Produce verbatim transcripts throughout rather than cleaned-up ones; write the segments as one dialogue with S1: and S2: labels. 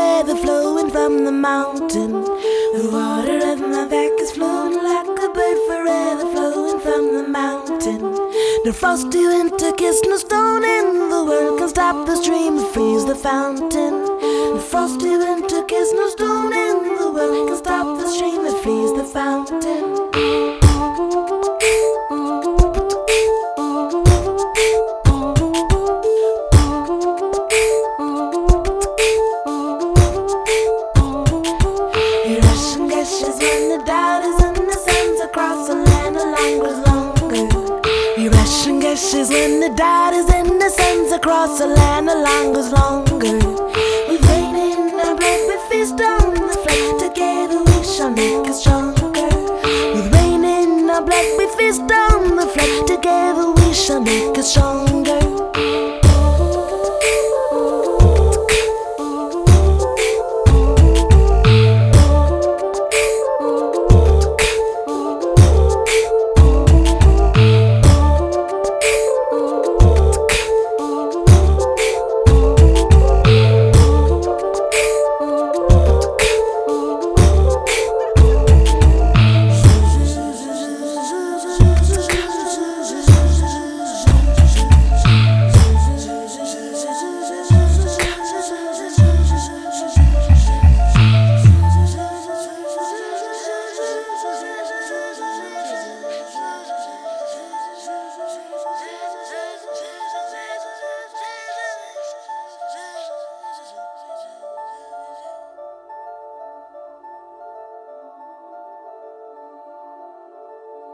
S1: forever flowing from the mountain. The water of my back is flowing like a bird, forever flowing from the mountain. No frosty winter kiss, no stone in the world can stop the stream or freeze the fountain. No frosty winter kiss, no stone in the world can stop the stream or freeze the fountain. Is when the daughters and the sons across the land the longest longer. With rain in our blood, we feast on the flood. Together we shall make us stronger. With rain in our blood, we feast on the flood. Together we shall make us stronger.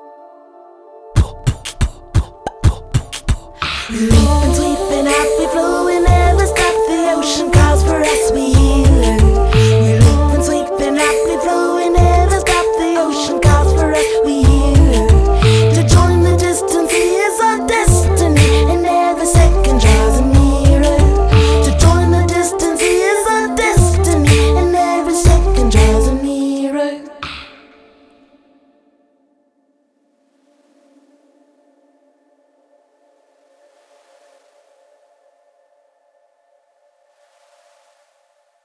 S1: Leaping, sweeping, happy, flow.